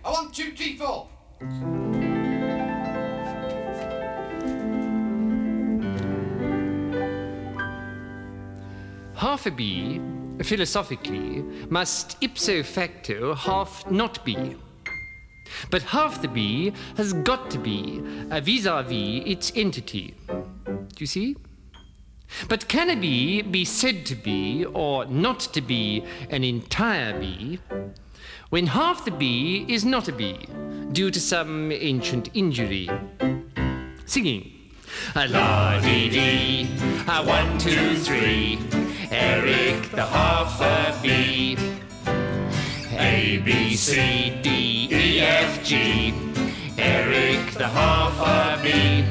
I want 2, 3, 4. Half a bee, philosophically, must ipso facto half not be. But half the bee has got to be vis-à-vis its entity. Do you see? But can a bee be said to be or not to be an entire bee when half the bee is not a bee due to some ancient injury? Singing. La-dee-dee, 1, 2, 3, Eric the half a bee. A, B, C, D, E, F, G, Eric the half a bee.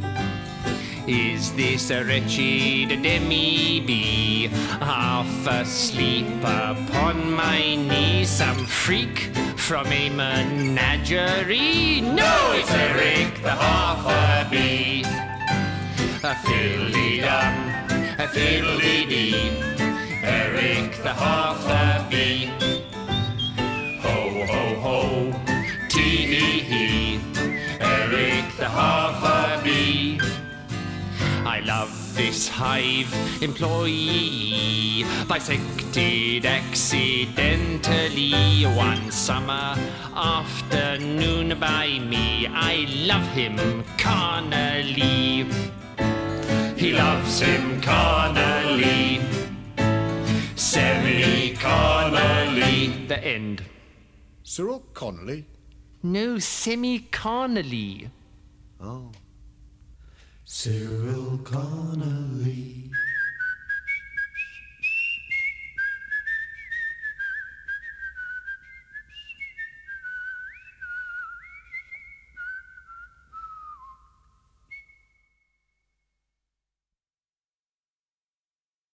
Is this a wretched demi-bee, half asleep upon my knee? Some freak from a menagerie? No, it's Eric the half a bee. A fiddly-dum, a fiddly-dee, Eric the half a bee. Ho, ho, ho, tee-hee-hee, Eric the half a bee. I love this hive employee, bisected accidentally one summer afternoon by me. I love him carnally. He loves him carnally, semi-carnally. The end. Cyril Connolly? No, semi-carnally. Oh. Cyril Connolly.